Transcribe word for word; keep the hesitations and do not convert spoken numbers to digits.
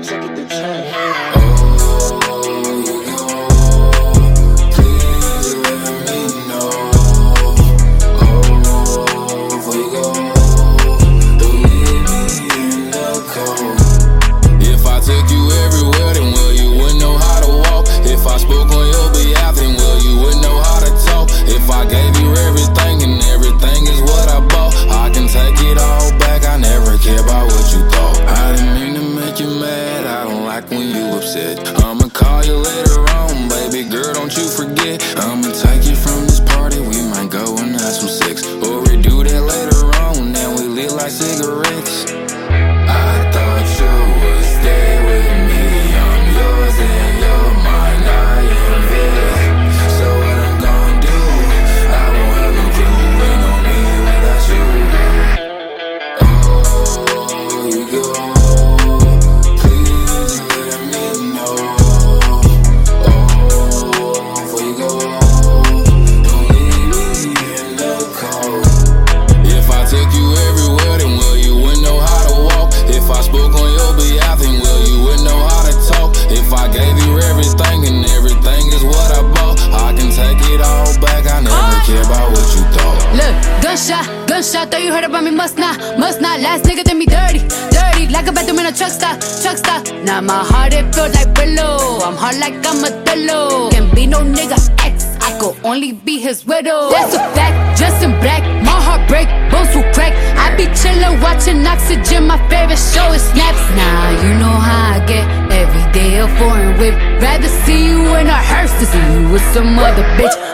I'ma call you later on, baby girl, don't you forget. I'ma take you from this party, we might go and have some sex. Or we do that later on, then we lit like cigarettes. I thought you would stay with me, I'm yours and you're mine, I invest. So what I'm gonna do, I won't have a clue, ain't no me without you. Oh, you go. Gunshot, gunshot, thought you heard about me, must not, must not. Last nigga did me dirty, dirty, like a bathroom in a truck stop, truck stop. Now my heart, it feels like Brillo, I'm hard like I'm a Othello. Can't be no nigga ex, I could only be his widow. That's a fact, just in black, my heart break, bones will crack. I be chillin', watching Oxygen, my favorite show is Snaps. Now you know how I get, every day a foreign whip. Rather see you in a hearse than see you with some other bitch.